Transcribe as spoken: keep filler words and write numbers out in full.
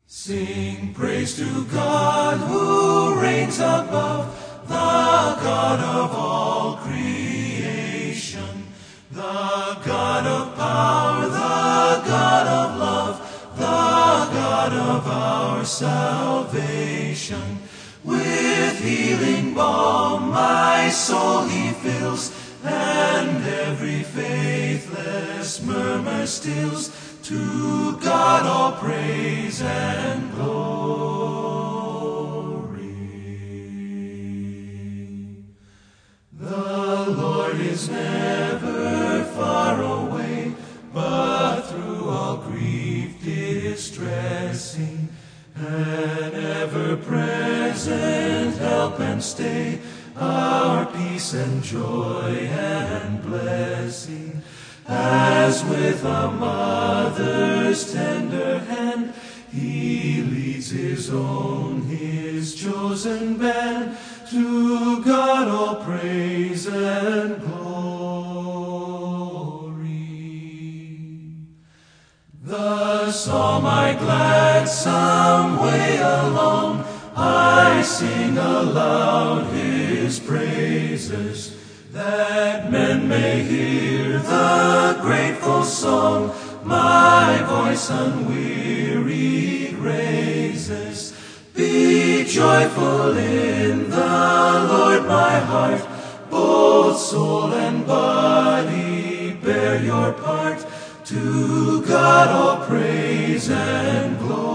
Sing praise to God who reigns above, the God of all creation, the God of power, the God of love, the God of our salvation. With healing balm my soul he fills, and every faithless murmur stills. To God all praise and glory. The Lord is never far away, but through all grief distressing, an ever-present help and stay, our peace and joy and blessing. As with a mother's tender hand, he leads his own, his chosen band. To God all praise and glory. The psalm I gladsome way along, I sing aloud his praises, that men may hear the grateful song my voice unwearied raises. Be joyful in the Lord, my heart, both soul and body bear your part. To God all praise and glory.